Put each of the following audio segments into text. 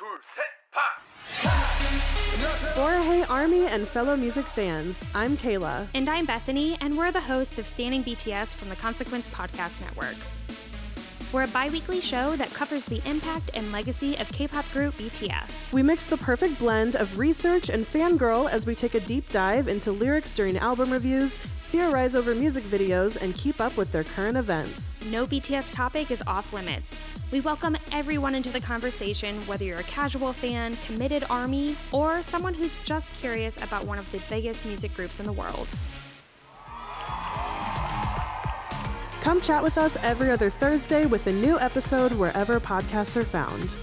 For Hey Army and fellow music fans, I'm Kayla. And I'm Bethany, and we're the hosts of Standing BTS from the Consequence Podcast Network. We're a bi-weekly show that covers the impact and legacy of K-pop group BTS. We mix the perfect blend of research and fangirl as we take a deep dive into lyrics during album reviews, theorize over music videos, and keep up with their current events. No BTS topic is off limits. We welcome everyone into the conversation, whether you're a casual fan, committed ARMY, or someone who's just curious about one of the biggest music groups in the world. Come chat with us every other Thursday with a new episode wherever podcasts are found.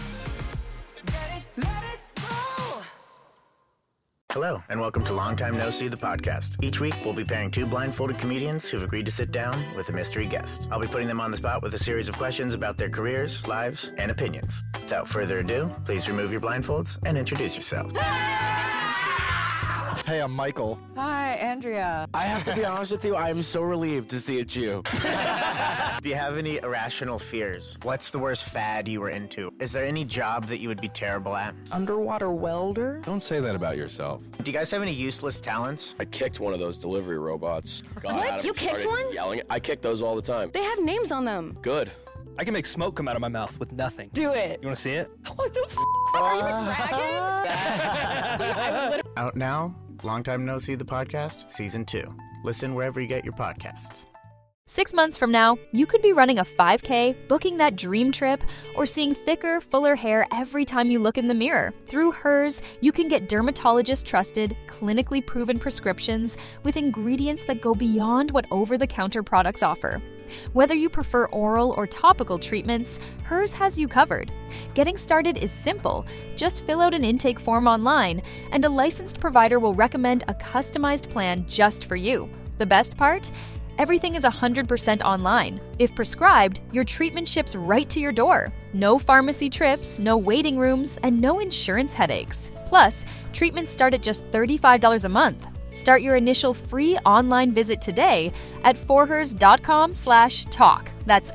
Hello, and welcome to Long Time No See, the podcast. Each week, we'll be pairing two blindfolded comedians who've agreed to sit down with a mystery guest. I'll be putting them on the spot with a series of questions about their careers, lives, and opinions. Without further ado, please remove your blindfolds and introduce yourselves. Hey, I'm Michael. Hi, Andrea. I have to be honest with you, I am so relieved to see it's you. Do you have any irrational fears? What's the worst fad you were into? Is there any job that you would be terrible at? Underwater welder? Don't say that about yourself. Do you guys have any useless talents? I kicked one of those delivery robots. What? You kicked one? Yelling. I kick those all the time. They have names on them. Good. I can make smoke come out of my mouth with nothing. Do it. You want to see it? What the f***? Are you a dragon? Out now, Long Time No See, the podcast, Season 2. Listen wherever you get your podcasts. 6 months from now, you could be running a 5K, booking that dream trip, or seeing thicker, fuller hair every time you look in the mirror. Through Hers, you can get dermatologist-trusted, clinically proven prescriptions with ingredients that go beyond what over-the-counter products offer. Whether you prefer oral or topical treatments, Hers has you covered. Getting started is simple. Just fill out an intake form online, and a licensed provider will recommend a customized plan just for you. The best part? Everything is 100% online. If prescribed, your treatment ships right to your door. No pharmacy trips, no waiting rooms, and no insurance headaches. Plus, treatments start at just $35 a month. Start your initial free online visit today at forhers.com/talk. That's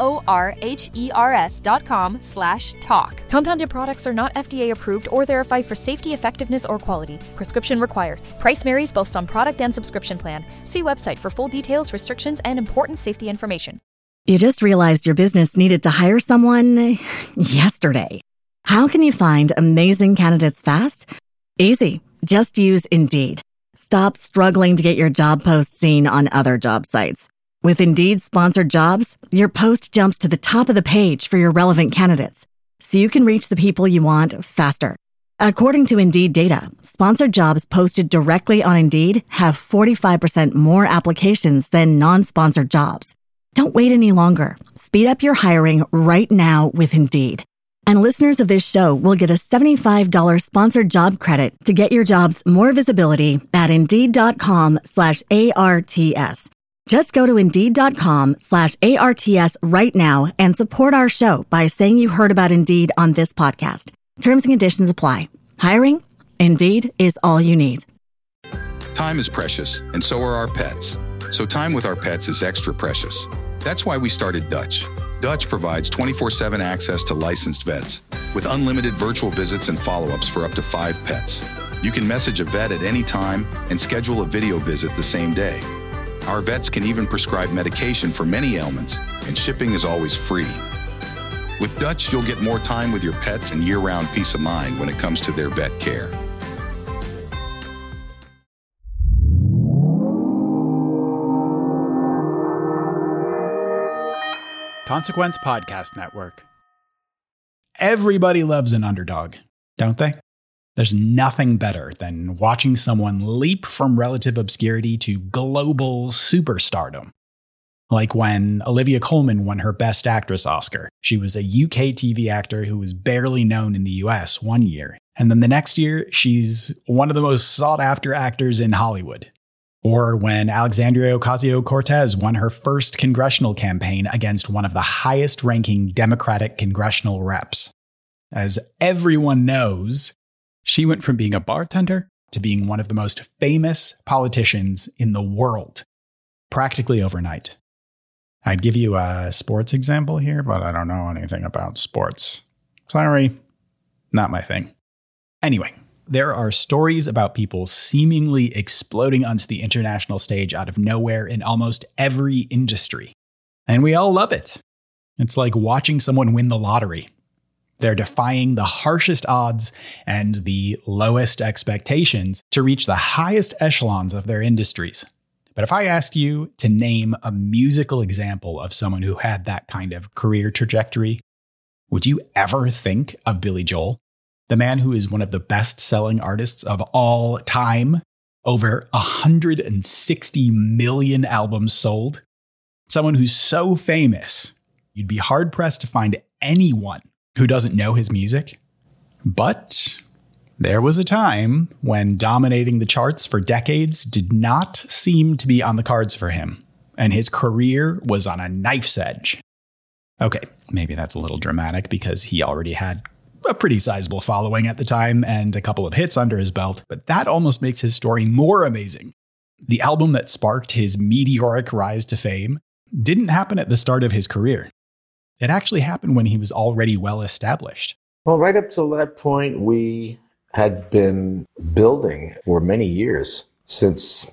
FORHERS.com/talk. Compounded products are not FDA approved or verified for safety, effectiveness, or quality. Prescription required. Price varies both on product and subscription plan. See website for full details, restrictions, and important safety information. You just realized your business needed to hire someone yesterday. How can you find amazing candidates fast? Easy. Just use Indeed. Stop struggling to get your job post seen on other job sites. With Indeed sponsored jobs, your post jumps to the top of the page for your relevant candidates, so you can reach the people you want faster. According to Indeed data, sponsored jobs posted directly on Indeed have 45% more applications than non-sponsored jobs. Don't wait any longer. Speed up your hiring right now with Indeed. And listeners of this show will get a $75 sponsored job credit to get your jobs more visibility at Indeed.com/ARTS. Just go to Indeed.com/ARTS right now and support our show by saying you heard about Indeed on this podcast. Terms and conditions apply. Hiring? Indeed is all you need. Time is precious, and so are our pets. So time with our pets is extra precious. That's why we started Dutch. Dutch provides 24/7 access to licensed vets with unlimited virtual visits and follow-ups for up to 5 pets. You can message a vet at any time and schedule a video visit the same day. Our vets can even prescribe medication for many ailments, and shipping is always free. With Dutch, you'll get more time with your pets and year-round peace of mind when it comes to their vet care. Consequence Podcast Network. Everybody loves an underdog, don't they? There's nothing better than watching someone leap from relative obscurity to global superstardom. Like when Olivia Colman won her Best Actress Oscar. She was a UK TV actor who was barely known in the US one year, and then the next year, she's one of the most sought-after actors in Hollywood. Or when Alexandria Ocasio-Cortez won her first congressional campaign against one of the highest-ranking Democratic congressional reps. As everyone knows, she went from being a bartender to being one of the most famous politicians in the world, practically overnight. I'd give you a sports example here, but I don't know anything about sports. Sorry. Not my thing. Anyway, there are stories about people seemingly exploding onto the international stage out of nowhere in almost every industry. And we all love it. It's like watching someone win the lottery. They're defying the harshest odds and the lowest expectations to reach the highest echelons of their industries. But if I asked you to name a musical example of someone who had that kind of career trajectory, would you ever think of Billy Joel? The man who is one of the best-selling artists of all time, over 160 million albums sold. Someone who's so famous, you'd be hard-pressed to find anyone who doesn't know his music. But there was a time when dominating the charts for decades did not seem to be on the cards for him, and his career was on a knife's edge. Okay, maybe that's a little dramatic because he already had a pretty sizable following at the time and a couple of hits under his belt, but that almost makes his story more amazing. The album that sparked his meteoric rise to fame didn't happen at the start of his career. It actually happened when he was already well established. Well, right up to that point, we had been building for many years, since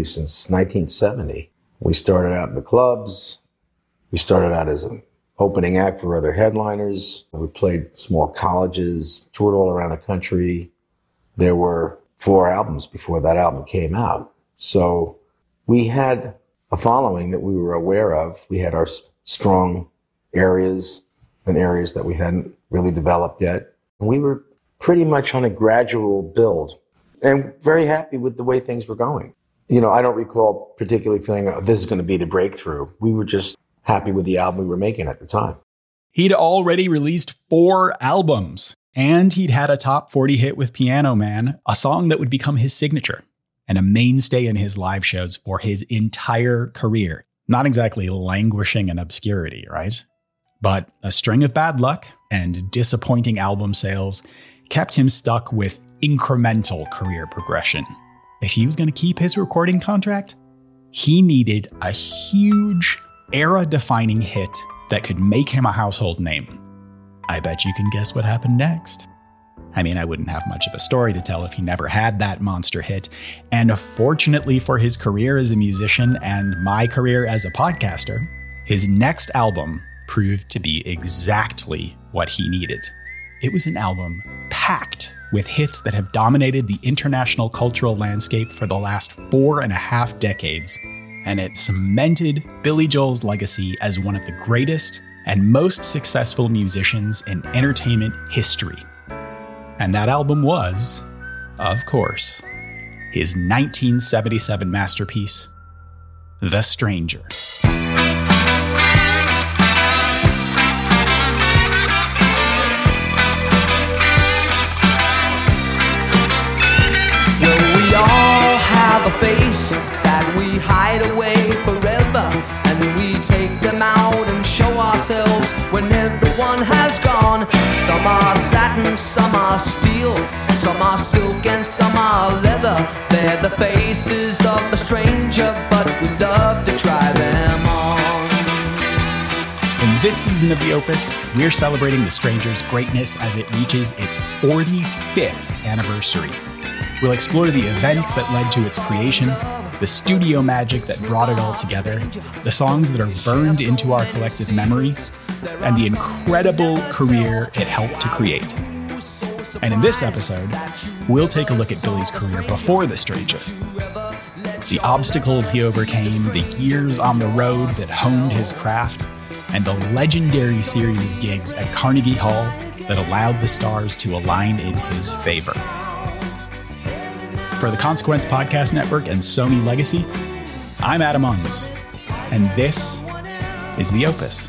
1970. We started out in the clubs. We started out as an opening act for other headliners. We played small colleges, toured all around the country. There were 4 albums before that album came out. So we had a following that we were aware of. We had our strong areas and areas that we hadn't really developed yet. And we were pretty much on a gradual build and very happy with the way things were going. You know, I don't recall particularly feeling, oh, this is going to be the breakthrough. We were just happy with the album we were making at the time. He'd already released 4 albums, and he'd had a top 40 hit with Piano Man, a song that would become his signature and a mainstay in his live shows for his entire career. Not exactly languishing in obscurity, right? But a string of bad luck and disappointing album sales kept him stuck with incremental career progression. If he was going to keep his recording contract, he needed a huge, era-defining hit that could make him a household name. I bet you can guess what happened next. I mean, I wouldn't have much of a story to tell if he never had that monster hit. And fortunately for his career as a musician and my career as a podcaster, his next album proved to be exactly what he needed. It was an album packed with hits that have dominated the international cultural landscape for the last 4.5 decades. And it cemented Billy Joel's legacy as one of the greatest and most successful musicians in entertainment history. And that album was, of course, his 1977 masterpiece, The Stranger. We all have a face that we hide away forever, and we take them out and show ourselves when everyone has gone. Some are satin, some are steel, some are silk and some are leather. They're the faces of a stranger, but we love to try them on. In this season of The Opus, we're celebrating The Stranger's greatness as it reaches its 45th anniversary. We'll explore the events that led to its creation, the studio magic that brought it all together, the songs that are burned into our collective memory, and the incredible career it helped to create. And in this episode, we'll take a look at Billy's career before The Stranger. The obstacles he overcame, the years on the road that honed his craft, and the legendary series of gigs at Carnegie Hall that allowed the stars to align in his favor. For the Consequence Podcast Network and Sony Legacy, I'm Adam Unz, and this is The Opus.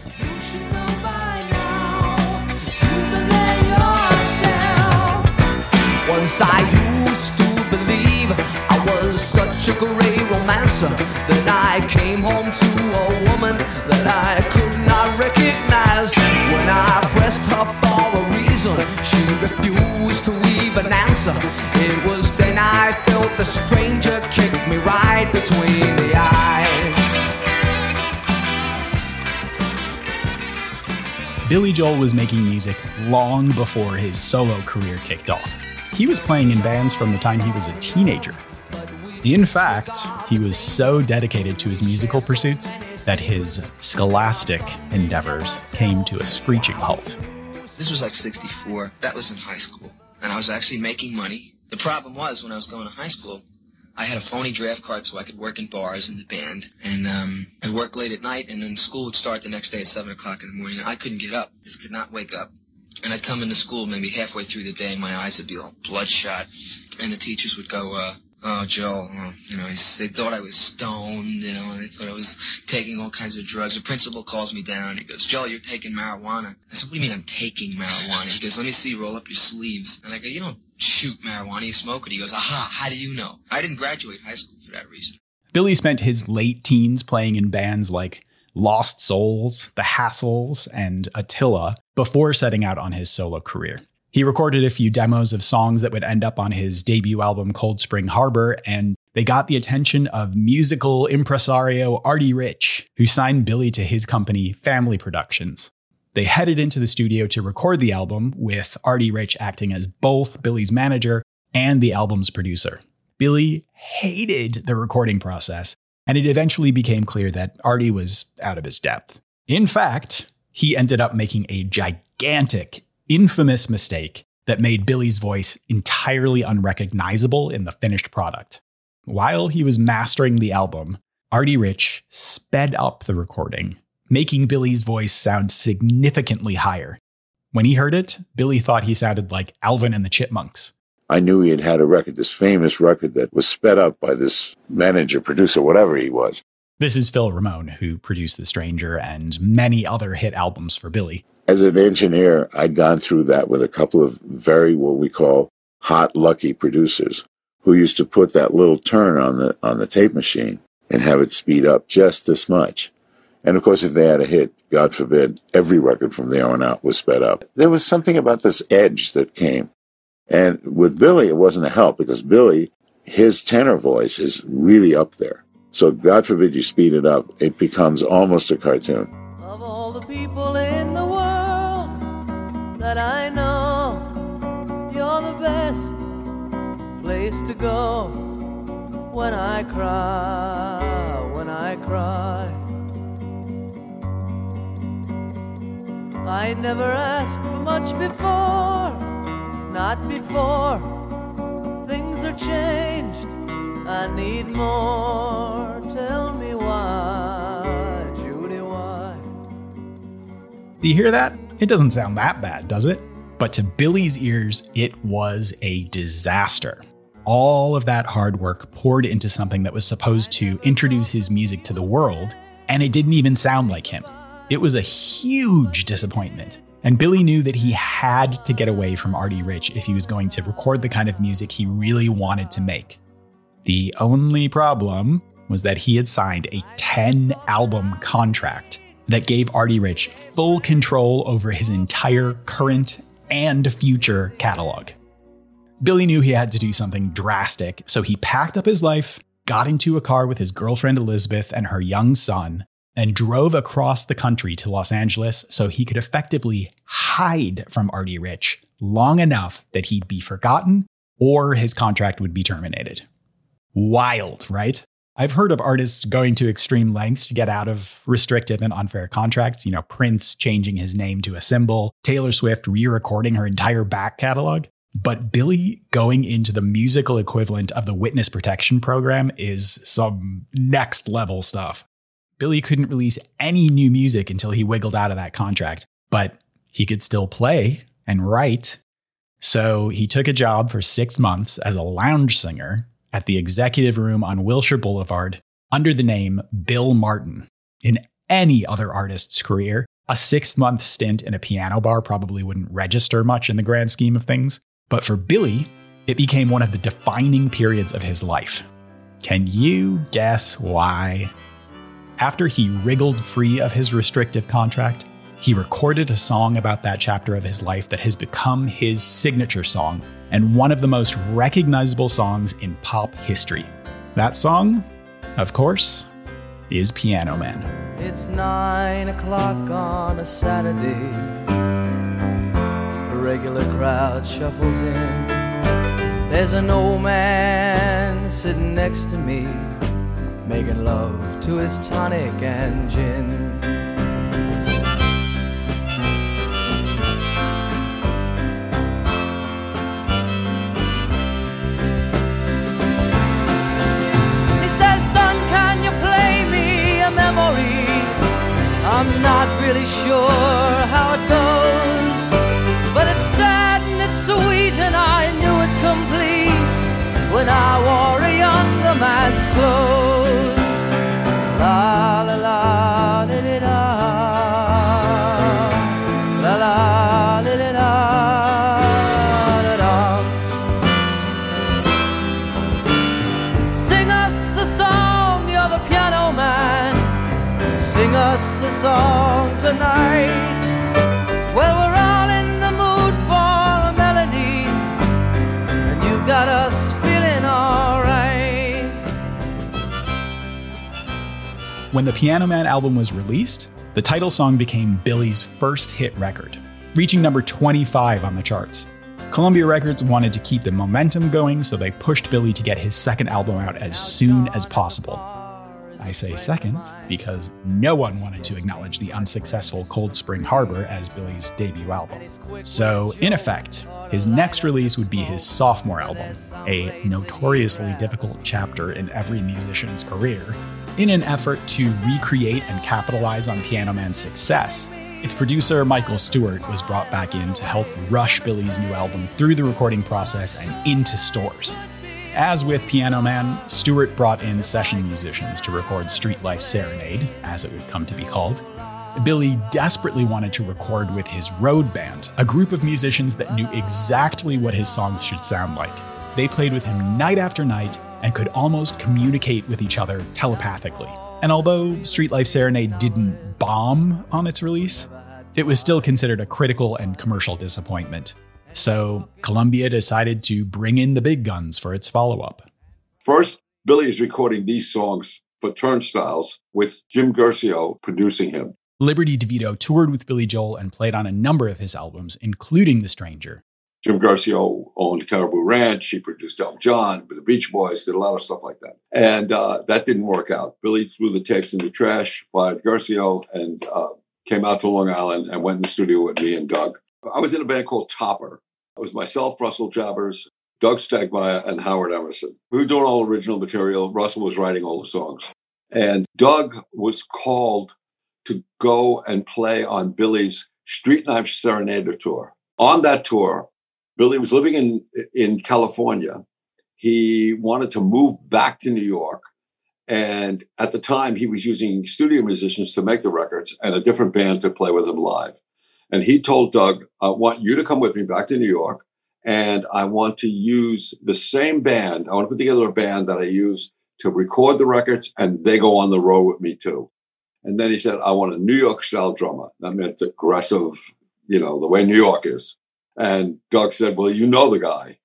Once I used to believe I was such a great romancer that I came home to a woman that I could not recognize. When I pressed her for a reason, she refused to even answer. It was then I felt the stranger kick me right between the eyes. Billy Joel was making music long before his solo career kicked off. He was playing in bands from the time he was a teenager. In fact, he was so dedicated to his musical pursuits that his scholastic endeavors came to a screeching halt. This was like 64. That was in high school. And I was actually making money. The problem was, when I was going to high school, I had a phony draft card so I could work in bars in the band. And I'd work late at night, and then school would start the next day at 7 o'clock in the morning. I couldn't get up. I could not wake up. And I'd come into school maybe halfway through the day, and my eyes would be all bloodshot. And the teachers would go, oh, Joel, they thought I was stoned, and they thought I was taking all kinds of drugs. The principal calls me down, and he goes, Joel, you're taking marijuana. I said, what do you mean I'm taking marijuana? He goes, let me see, roll up your sleeves. And I go, you don't shoot marijuana, you smoke it. He goes, aha, how do you know? I didn't graduate high school for that reason. Billy spent his late teens playing in bands like Lost Souls, The Hassles, and Attila before setting out on his solo career. He recorded a few demos of songs that would end up on his debut album Cold Spring Harbor, and they got the attention of musical impresario Artie Rich, who signed Billy to his company Family Productions. They headed into the studio to record the album, with Artie Rich acting as both Billy's manager and the album's producer. Billy hated the recording process, and it eventually became clear that Artie was out of his depth. In fact, he ended up making a gigantic, infamous mistake that made Billy's voice entirely unrecognizable in the finished product. While he was mastering the album, Artie Rich sped up the recording, making Billy's voice sound significantly higher. When he heard it, Billy thought he sounded like Alvin and the Chipmunks. I knew he had had a record, this famous record that was sped up by this manager, producer, whatever he was. This is Phil Ramone, who produced The Stranger and many other hit albums for Billy. As an engineer, I'd gone through that with a couple of very, what we call, hot, lucky producers who used to put that little turn on the tape machine and have it speed up just this much. And of course, if they had a hit, God forbid, every record from there on out was sped up. There was something about this edge that came. And with Billy, it wasn't a help because Billy, his tenor voice is really up there. So God forbid you speed it up, it becomes almost a cartoon. Of all the people in the world that I know, you're the best place to go when I cry, when I cry. I never asked for much before, not before. Things are changed, I need more. Tell me why, Judy, why? Do you hear that? It doesn't sound that bad, does it? But to Billy's ears, it was a disaster. All of that hard work poured into something that was supposed to introduce his music to the world, and it didn't even sound like him. It was a huge disappointment, and Billy knew that he had to get away from Artie Rich if he was going to record the kind of music he really wanted to make. The only problem was that he had signed a 10-album contract that gave Artie Rich full control over his entire current and future catalog. Billy knew he had to do something drastic, so he packed up his life, got into a car with his girlfriend Elizabeth and her young son, and drove across the country to Los Angeles so he could effectively hide from Artie Rich long enough that he'd be forgotten or his contract would be terminated. Wild, right? I've heard of artists going to extreme lengths to get out of restrictive and unfair contracts. Prince changing his name to a symbol, Taylor Swift re-recording her entire back catalog. But Billy going into the musical equivalent of the witness protection program is some next level stuff. Billy couldn't release any new music until he wiggled out of that contract, but he could still play and write. So he took a job for 6 months as a lounge singer at the Executive Room on Wilshire Boulevard under the name Bill Martin. In any other artist's career, a 6-month stint in a piano bar probably wouldn't register much in the grand scheme of things. But for Billy, it became one of the defining periods of his life. Can you guess why? After he wriggled free of his restrictive contract, he recorded a song about that chapter of his life that has become his signature song and one of the most recognizable songs in pop history. That song, of course, is Piano Man. It's 9 o'clock on a Saturday. The regular crowd shuffles in. There's an old man sitting next to me, making love to his tonic and gin. He says, son, can you play me a memory? I'm not really sure how it goes, but it's sad and it's sweet, and I knew it complete when I wore a younger man's clothes. La la la li li la, la la li li la, la la. Sing us a song, you're the piano man. Sing us a song tonight. Well, we're all in the mood for a melody, and you've got us feeling all right. When the Piano Man album was released, the title song became Billy's first hit record, reaching number 25 on the charts. Columbia Records wanted to keep the momentum going, so they pushed Billy to get his second album out as soon as possible. I say second because no one wanted to acknowledge the unsuccessful Cold Spring Harbor as Billy's debut album. So, in effect, his next release would be his sophomore album, a notoriously difficult chapter in every musician's career. In an effort to recreate and capitalize on Piano Man's success, its producer Michael Stewart was brought back in to help rush Billy's new album through the recording process and into stores. As with Piano Man, Stewart brought in session musicians to record Street Life Serenade, as it would come to be called. Billy desperately wanted to record with his road band, a group of musicians that knew exactly what his songs should sound like. They played with him night after night and could almost communicate with each other telepathically. And although Street Life Serenade didn't bomb on its release, it was still considered a critical and commercial disappointment. So Columbia decided to bring in the big guns for its follow-up. First, Billy is recording these songs for Turnstiles with Jim Guercio producing him. Liberty DeVito toured with Billy Joel and played on a number of his albums, including The Stranger. Jim Guercio owned Caribou Ranch. He produced Elton John, the Beach Boys, did a lot of stuff like that. And that didn't work out. Billy threw the tapes in the trash, fired Guercio, and came out to Long Island and went in the studio with me and Doug. I was in a band called Topper. It was myself, Russell Jabbers, Doug Stegmeyer, and Howard Emerson. We were doing all original material. Russell was writing all the songs. And Doug was called to go and play on Billy's Street Life Serenade tour. On that tour, Billy was living in California. He wanted to move back to New York. And at the time, he was using studio musicians to make the records and a different band to play with him live. And he told Doug, I want you to come with me back to New York, and I want to use the same band. I want to put together a band that I use to record the records, and they go on the road with me too. And then he said, I want a New York-style drummer. That meant aggressive, the way New York is. And Doug said, well, you know the guy.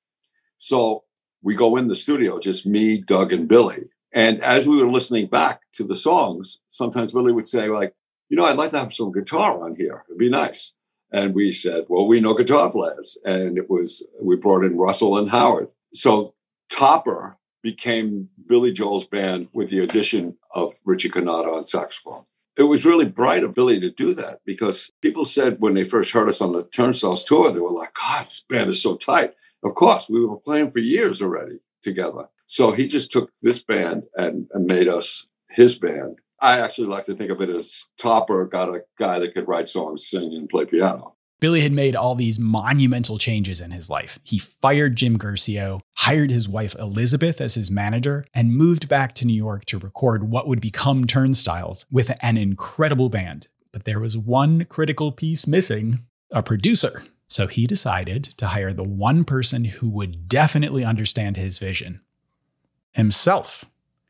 So we go in the studio, just me, Doug, and Billy. And as we were listening back to the songs, sometimes Billy would say, like, I'd like to have some guitar on here. It'd be nice. And we said, well, we know guitar players. And we brought in Russell and Howard. So Topper became Billy Joel's band with the addition of Richie Cannata on saxophone. It was really bright of Billy to do that because people said when they first heard us on the Turnstiles tour, they were like, God, this band is so tight. Of course, we were playing for years already together. So he just took this band and made us his band. I actually like to think of it as Topper got a guy that could write songs, sing, and play piano. Billy had made all these monumental changes in his life. He fired Jim Guercio, hired his wife Elizabeth as his manager, and moved back to New York to record what would become Turnstiles with an incredible band. But there was one critical piece missing, a producer. So he decided to hire the one person who would definitely understand his vision, himself.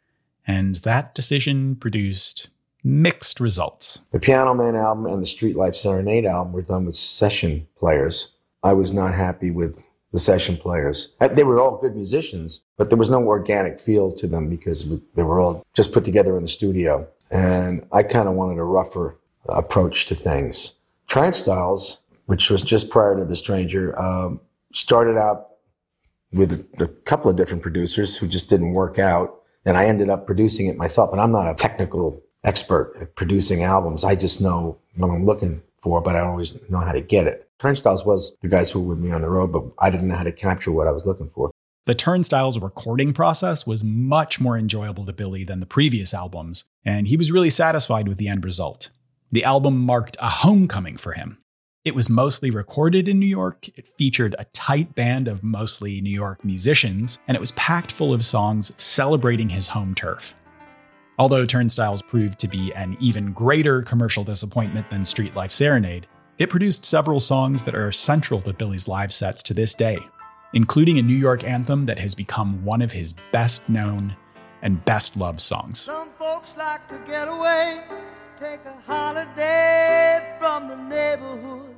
And that decision produced mixed results. The Piano Man album and the Street Life Serenade album were done with session players. I was not happy with the session players. They were all good musicians, but there was no organic feel to them because they were all just put together in the studio. And I kind of wanted a rougher approach to things. Turnstiles, which was just prior to The Stranger, started out with a couple of different producers who just didn't work out. And I ended up producing it myself. And I'm not a technical expert at producing albums. I just know what I'm looking for, but I don't always know how to get it. Turnstiles was the guys who were with me on the road, but I didn't know how to capture what I was looking for. The Turnstiles recording process was much more enjoyable to Billy than the previous albums, and he was really satisfied with the end result. The album marked a homecoming for him. It was mostly recorded in New York, it featured a tight band of mostly New York musicians, and it was packed full of songs celebrating his home turf. Although Turnstiles proved to be an even greater commercial disappointment than Street Life Serenade, it produced several songs that are central to Billy's live sets to this day, including a New York anthem that has become one of his best known and best loved songs. Some folks like to get away, take a holiday from the neighborhood,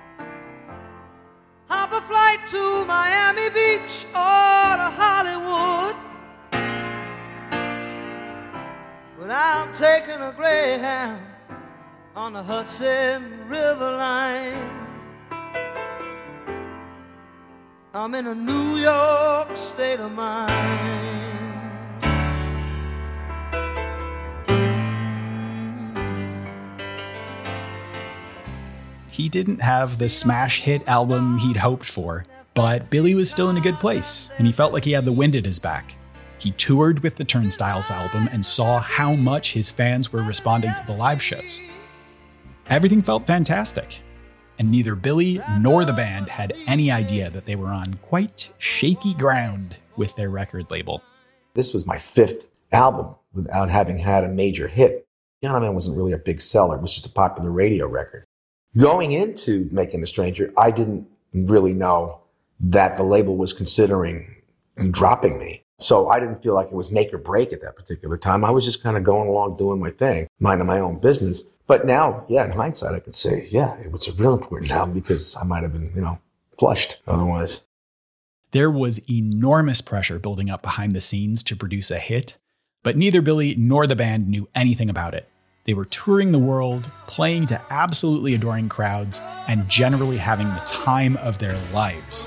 hop a flight to Miami Beach or to Hollywood. But I'm taking a Greyhound on the Hudson River line. I'm in a New York state of mind. He didn't have the smash hit album he'd hoped for, but Billy was still in a good place, and he felt like he had the wind at his back. He toured with the Turnstiles album and saw how much his fans were responding to the live shows. Everything felt fantastic, and neither Billy nor the band had any idea that they were on quite shaky ground with their record label. This was my 5th album without having had a major hit. Piano Man wasn't really a big seller, it was just a popular radio record. Going into making The Stranger, I didn't really know that the label was considering dropping me. So I didn't feel like it was make or break at that particular time. I was just kind of going along doing my thing, minding my own business. But now, yeah, in hindsight, I could say, yeah, it was a real important album because I might have been, flushed otherwise. There was enormous pressure building up behind the scenes to produce a hit, but neither Billy nor the band knew anything about it. They were touring the world, playing to absolutely adoring crowds, and generally having the time of their lives.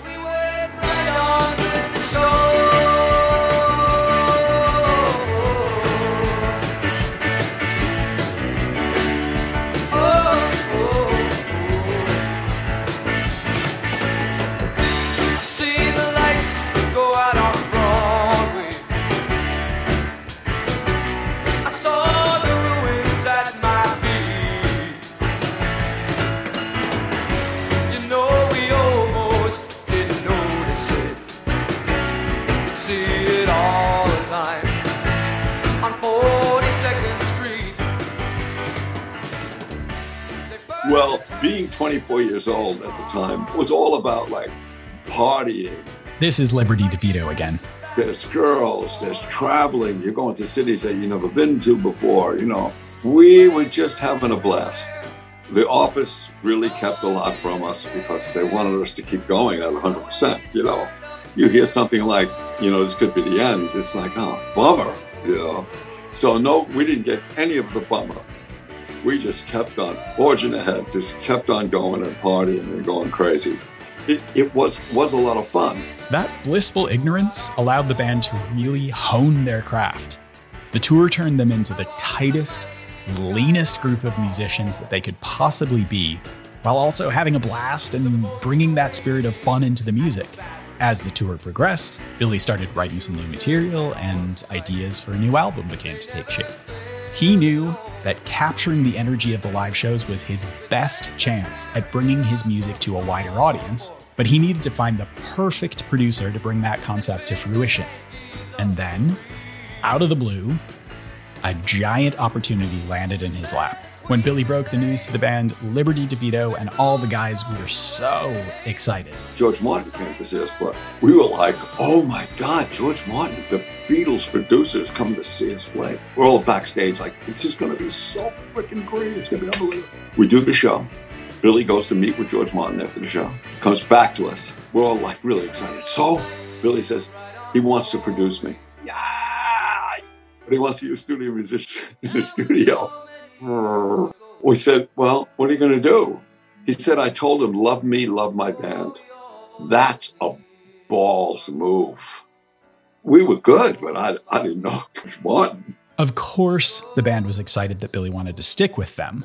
Well, being 24 years old at the time was all about partying. This is Liberty DeVito again. There's girls, there's traveling. You're going to cities that you've never been to before. We were just having a blast. The office really kept a lot from us because they wanted us to keep going at 100%. You hear something like, this could be the end. It's like, oh, bummer, So no, we didn't get any of the bummer. We just kept on forging ahead, just kept on going and partying and going crazy. It was a lot of fun. That blissful ignorance allowed the band to really hone their craft. The tour turned them into the tightest, leanest group of musicians that they could possibly be, while also having a blast and bringing that spirit of fun into the music. As the tour progressed, Billy started writing some new material, and ideas for a new album began to take shape. He knew that capturing the energy of the live shows was his best chance at bringing his music to a wider audience, but he needed to find the perfect producer to bring that concept to fruition. And then, out of the blue, a giant opportunity landed in his lap. When Billy broke the news to the band, Liberty DeVito and all the guys were so excited. George Martin came to see us play. We were like, oh my God, George Martin, the Beatles producers coming to see us play. We're all backstage like, this is going to be so freaking great. It's going to be unbelievable. We do the show. Billy goes to meet with George Martin after the show. Comes back to us. We're all like really excited. So Billy says he wants to produce me. Yeah. But he wants to use studio musicians in the studio. We said, well, what are you going to do? He said, I told him, love me, love my band. That's a balls move. We were good, but I didn't know George Martin. Of course, the band was excited that Billy wanted to stick with them,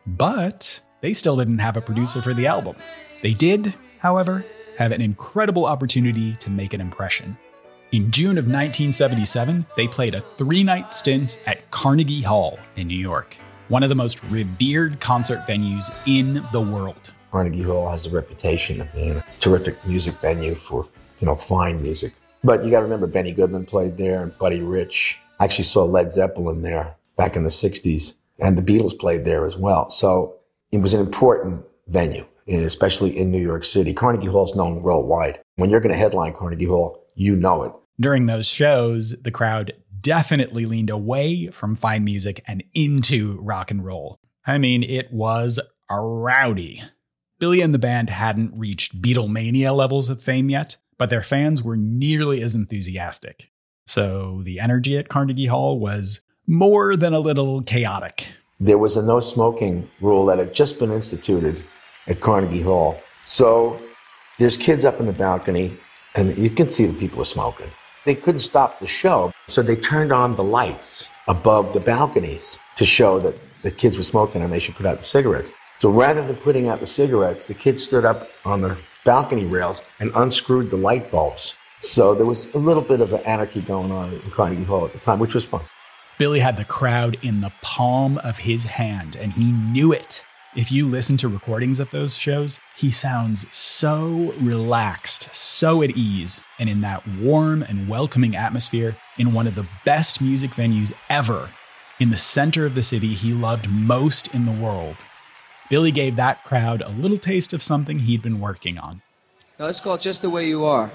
but they still didn't have a producer for the album. They did, however, have an incredible opportunity to make an impression. In June of 1977, they played a 3-night stint at Carnegie Hall in New York, one of the most revered concert venues in the world. Carnegie Hall has a reputation of being a terrific music venue for, fine music. But you got to remember, Benny Goodman played there and Buddy Rich. I actually saw Led Zeppelin there back in the 60s, and the Beatles played there as well. So it was an important venue, especially in New York City. Carnegie Hall is known worldwide. When you're going to headline Carnegie Hall, you know it. During those shows, the crowd definitely leaned away from fine music and into rock and roll. I mean, it was rowdy. Billy and the band hadn't reached Beatlemania levels of fame yet, but their fans were nearly as enthusiastic. So the energy at Carnegie Hall was more than a little chaotic. There was a no smoking rule that had just been instituted at Carnegie Hall. So there's kids up in the balcony, and you can see the people are smoking. They couldn't stop the show, so they turned on the lights above the balconies to show that the kids were smoking and they should put out the cigarettes. So rather than putting out the cigarettes, the kids stood up on the balcony rails and unscrewed the light bulbs. So there was a little bit of an anarchy going on in Carnegie Hall at the time, which was fun. Billy had the crowd in the palm of his hand, and he knew it. If you listen to recordings of those shows, he sounds so relaxed, so at ease, and in that warm and welcoming atmosphere in one of the best music venues ever, in the center of the city he loved most in the world. Billy gave that crowd a little taste of something he'd been working on. Now let's call it Just the Way You Are.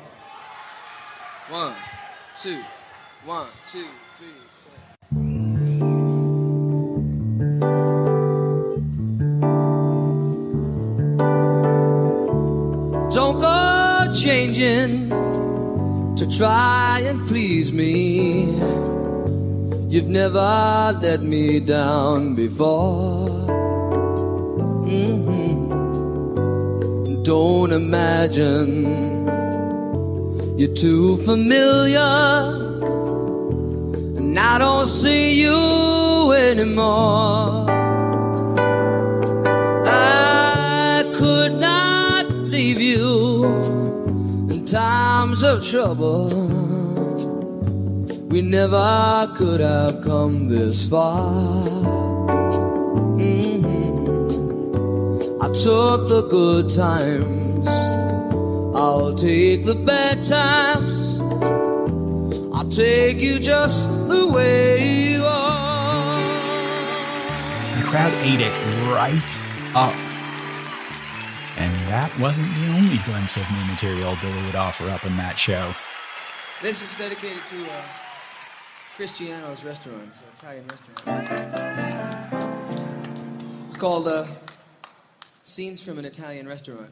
1, 2, 1, 2, 3, 7. Don't go changing to try and please me. You've never let me down before. Don't imagine you're too familiar, and I don't see you anymore. I could not leave you in times of trouble. We never could have come this far. I took the good times, I'll take the bad times. I'll take you just the way you are. The crowd ate it right up. And that wasn't the only glimpse of new material Billy would offer up in that show. This is dedicated to Cristiano's restaurant. It's an Italian restaurant. It's called Scenes from an Italian Restaurant.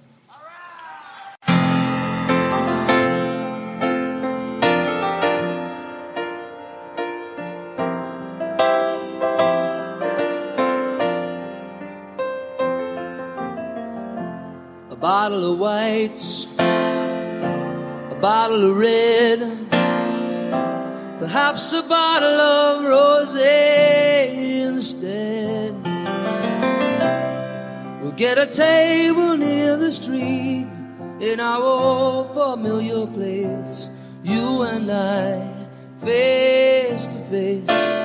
A bottle of whites, a bottle of red, perhaps a bottle of rosé instead. We'll get a table near the street in our old familiar place, you and I, face to face.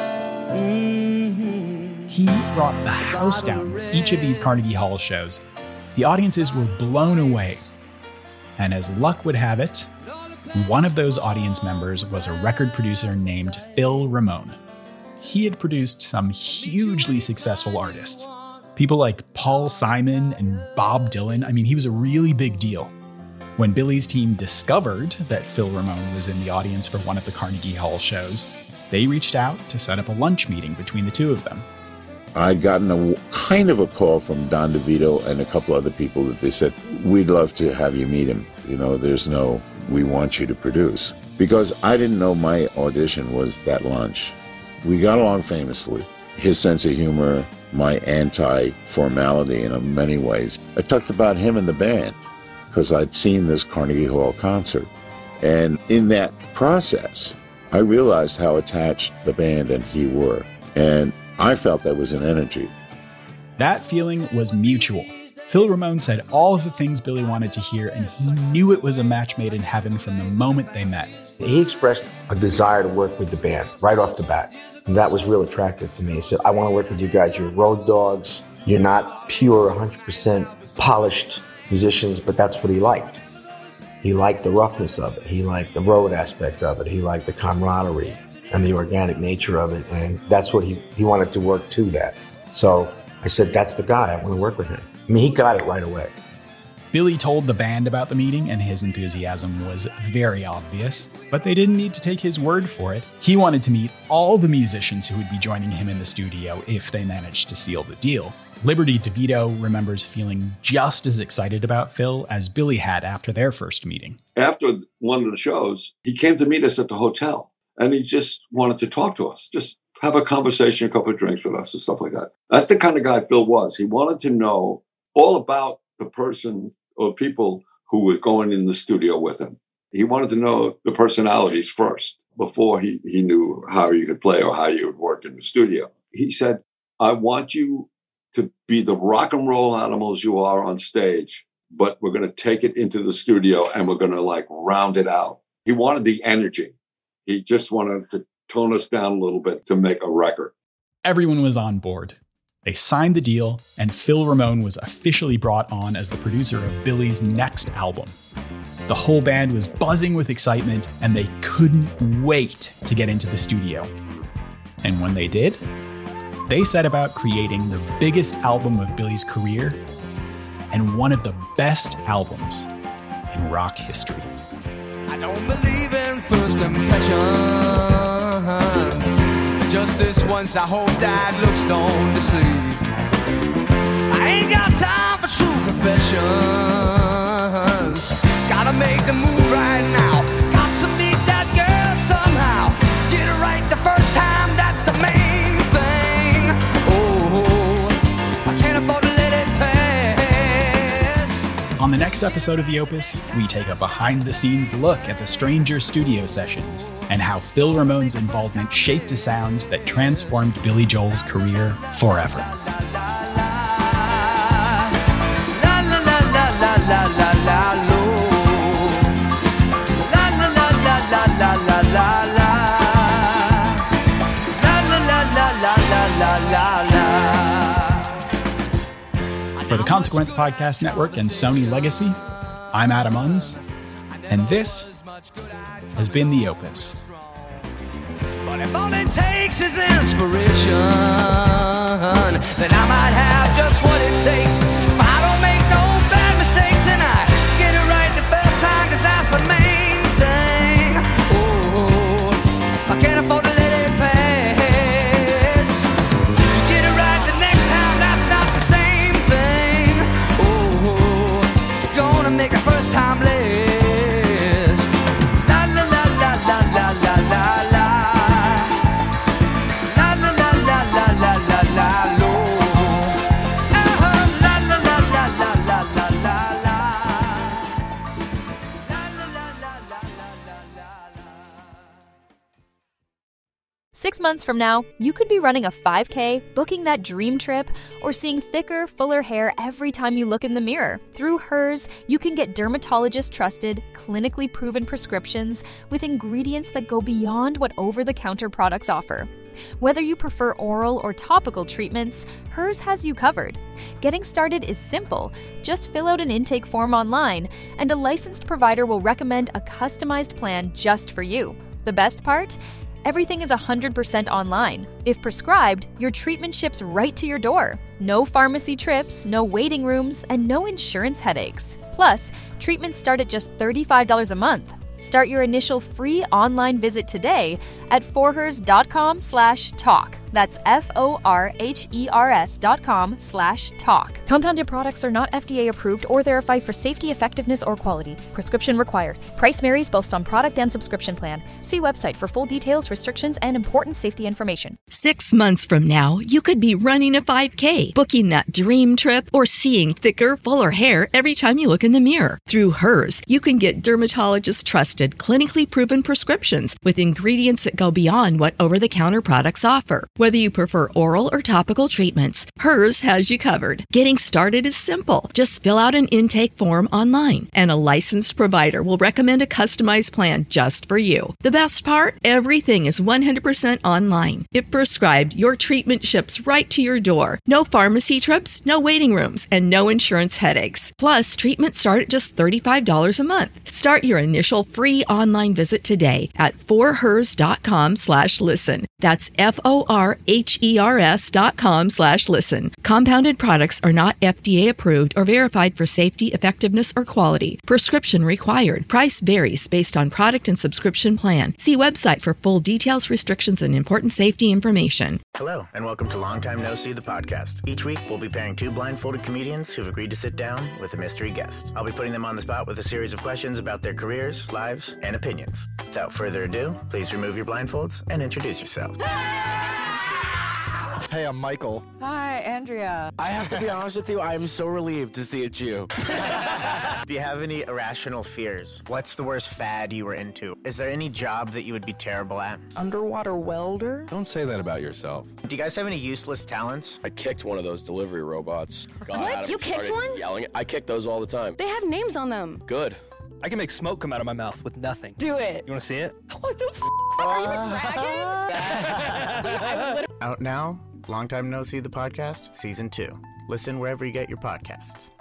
He brought the house down with each of these Carnegie Hall shows. The audiences were blown away. And as luck would have it, one of those audience members was a record producer named Phil Ramone. He had produced some hugely successful artists. People like Paul Simon and Bob Dylan. I mean, he was a really big deal. When Billy's team discovered that Phil Ramone was in the audience for one of the Carnegie Hall shows, they reached out to set up a lunch meeting between the two of them. I'd gotten a kind of a call from Don DeVito and a couple other people that they said, we'd love to have you meet him. There's no, we want you to produce. Because I didn't know my audition was that lunch. We got along famously. His sense of humor, my anti-formality in many ways. I talked about him and the band because I'd seen this Carnegie Hall concert. And in that process, I realized how attached the band and he were. And I felt that was an energy. That feeling was mutual. Phil Ramone said all of the things Billy wanted to hear, and he knew it was a match made in heaven from the moment they met. He expressed a desire to work with the band right off the bat. And that was real attractive to me. He said, I want to work with you guys. You're road dogs. You're not pure, 100% polished musicians, but that's what he liked. He liked the roughness of it. He liked the road aspect of it. He liked the camaraderie and the organic nature of it. And that's what he wanted to work to that. So I said, that's the guy. I want to work with him. I mean, he got it right away. Billy told the band about the meeting, and his enthusiasm was very obvious, but they didn't need to take his word for it. He wanted to meet all the musicians who would be joining him in the studio if they managed to seal the deal. Liberty DeVito remembers feeling just as excited about Phil as Billy had after their first meeting. After one of the shows, he came to meet us at the hotel, and he just wanted to talk to us, just have a conversation, a couple of drinks with us and stuff like that. That's the kind of guy Phil was. He wanted to know all about the person or people who was going in the studio with him. He wanted to know the personalities first before he knew how you could play or how you would work in the studio. He said, I want you to be the rock and roll animals you are on stage, but we're going to take it into the studio and we're going to round it out. He wanted the energy. He just wanted to tone us down a little bit to make a record. Everyone was on board. They signed the deal, and Phil Ramone was officially brought on as the producer of Billy's next album. The whole band was buzzing with excitement, and they couldn't wait to get into the studio. And when they did, they set about creating the biggest album of Billy's career and one of the best albums in rock history. I don't believe in first impressions. Just this once, I hope that looks don't deceive. I ain't got time for true confessions. Gotta make the move right now. Got to meet that girl somehow. Get it right the first time, that's the main thing. Oh, I can't afford to let it pass. On the next episode of The Opus, we take a behind-the-scenes look at the Stranger studio sessions and how Phil Ramone's involvement shaped a sound that transformed Billy Joel's career forever. For the Consequence Podcast Network and Sony Legacy, I'm Adam Unz, and this has been The Opus. But if all it takes is inspiration, then I might have just what it takes. If I don't make no bad mistakes and I get it right the first time, 'cause that's the main thing. Oh, I can't afford to let it pass. Get it right the next time, that's not the same thing. Oh, gonna make a first time last. Six months from now, you could be running a 5K, booking that dream trip, or seeing thicker, fuller hair every time you look in the mirror. Through Hers, you can get dermatologist-trusted, clinically proven prescriptions with ingredients that go beyond what over-the-counter products offer. Whether you prefer oral or topical treatments, Hers has you covered. Getting started is simple. Just fill out an intake form online, and a licensed provider will recommend a customized plan just for you. The best part? Everything is 100% online. If prescribed, your treatment ships right to your door. No pharmacy trips, no waiting rooms, and no insurance headaches. Plus, treatments start at just $35 a month. Start your initial free online visit today at forhers.com/talk. That's FORHERS.com/talk. Compounded products are not FDA approved or verified for safety, effectiveness, or quality. Prescription required. Price varies based on product and subscription plan. See website for full details, restrictions, and important safety information. 6 months from now, you could be running a 5K, booking that dream trip, or seeing thicker, fuller hair every time you look in the mirror. Through Hers, you can get dermatologist-trusted, clinically proven prescriptions with ingredients that go beyond what over-the-counter products offer. Whether you prefer oral or topical treatments, Hers has you covered. Getting started is simple. Just fill out an intake form online, and a licensed provider will recommend a customized plan just for you. The best part? Everything is 100% online. If prescribed, your treatment ships right to your door. No pharmacy trips, no waiting rooms, and no insurance headaches. Plus, treatments start at just $35 a month. Start your initial free online visit today at forhers.com/listen. That's FORHERS.com/listen. Compounded products are not FDA approved or verified for safety, effectiveness, or quality. Prescription required. Price varies based on product and subscription plan. See website for full details, restrictions, and important safety information. Hello, and welcome to Long Time No See, the podcast. Each week, we'll be pairing two blindfolded comedians who've agreed to sit down with a mystery guest. I'll be putting them on the spot with a series of questions about their careers, lives, and opinions. Without further ado, please remove your blindfolds and introduce yourself. Hey, I'm Michael. Hi, Andrea. I have to be honest with you, I am so relieved to see it's you. Do you have any irrational fears? What's the worst fad you were into? Is there any job that you would be terrible at? Underwater welder? Don't say that about yourself. Do you guys have any useless talents? I kicked one of those delivery robots. What? You kicked one? Yelling. I kick those all the time. They have names on them. Good. I can make smoke come out of my mouth with nothing. Do it. You want to see it? What the f***? Are you a dragon? Out now, Long Time No See, the podcast, Season 2. Listen wherever you get your podcasts.